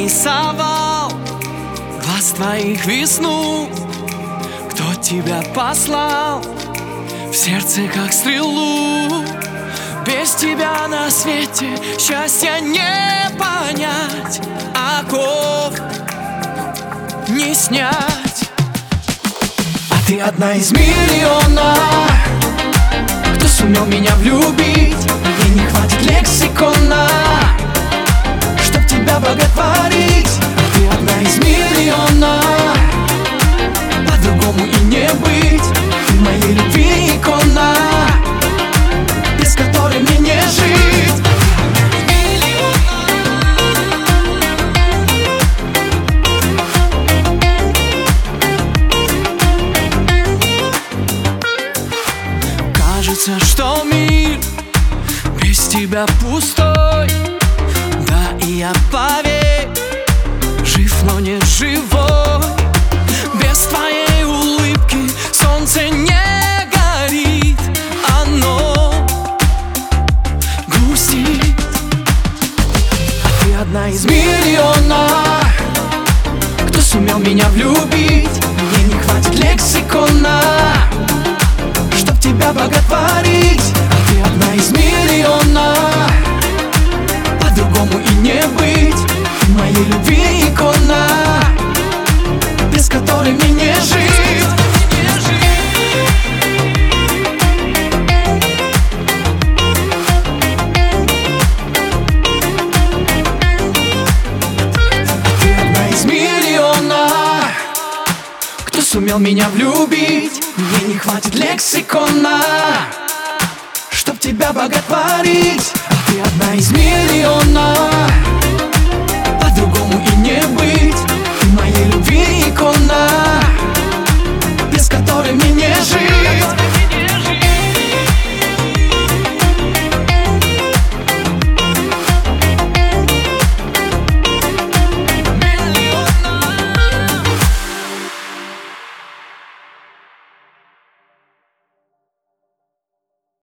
нарисовал глаз твоих весну? Кто тебя послал в сердце, как стрелу? Без тебя на свете счастья не понять, оков не снять. А ты одна из миллиона, кто сумел меня влюбить. Мне не хватит лексикона, чтоб тебя боготворить. А ты одна из миллиона, по-другому и не быть. Ты моей любви икона, без которой мне не жить. Кажется, что мир без тебя пустой. Да, и я, поверь, жив, но не живой. Без твоей улыбки солнце не горит, оно грустит. А ты одна из миллиона, кто сумел меня влюбить. Мне не хватит лексикона, чтоб тебя боготворить. А ты одна из миллиона, по-другому и не быть. Ты моей любви икона, без которой мне не жить. А ты одна из миллиона, кто сумел меня влюбить. Мне не хватит лексикона, чтоб тебя боготворить.